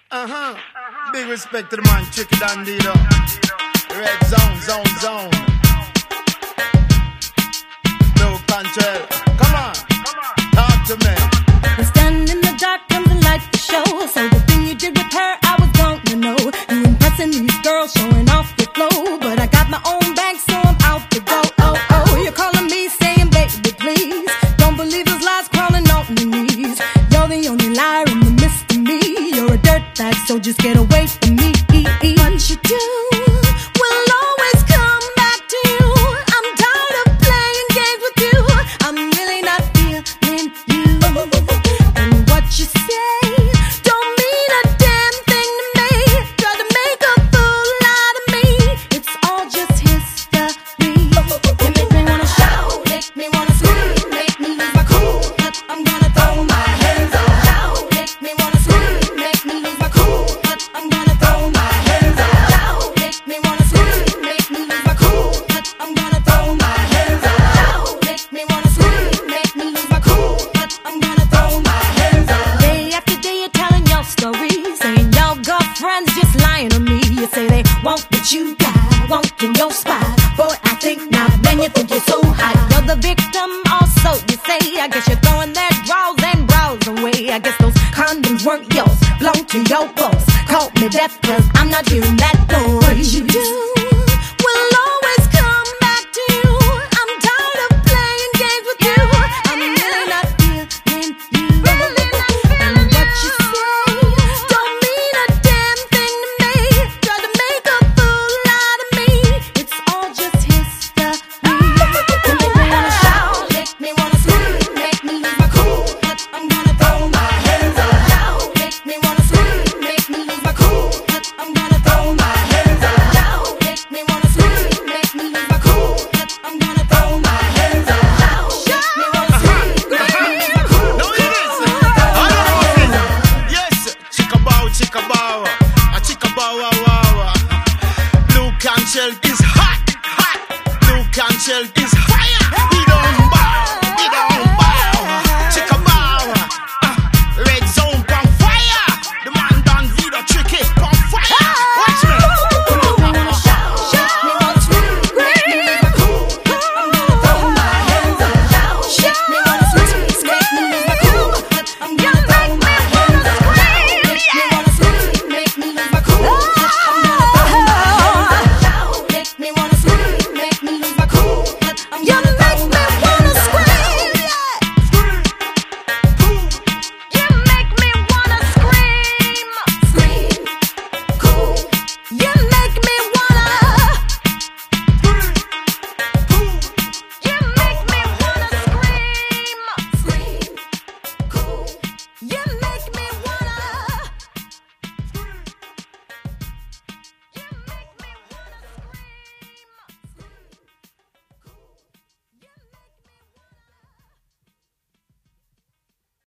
Big respect to the man, Tricky Dandito. Red zone. No control. Come on, talk to me. We stand in the dark, come to light the show. So the thing you did with her, I was going to know. You impressing these girls, showing off your flow. But I got my own bank, so I'm out to go. Oh, you're calling me, saying, baby, please. Don't believe those lies crawling on your knees. You're the only liar in the midst of me. You're a dirtbag, so just get away from me. What you do will always come back to you. I'm tired of playing games with you. I'm really not feeling you. And what you say don't mean a damn thing to me. Try to make a fool out of me. It's all just history. You make me wanna shout, make me wanna scream, make me lose my cool. But I'm gonna throw my hands up. Shout, make me wanna scream, make me lose my cool. But I'm gonna throw my hands up. Shout, make me wanna scream, make me lose my cool. But I'm gonna throw my hands up. Shout, make me wanna scream, make me lose my cool. But I'm gonna throw my hands up. Day after day you're telling your story, saying your girlfriend's just lying on me. You say they want what you got, want in your spot. Boy, I think not, man, you think you're so hot. You're the victim, also you say. I guess you're throwing their draws and brows away. I guess those condoms weren't yours, belong to your boss. Call me deaf, cause I'm not hearing that noise. What you do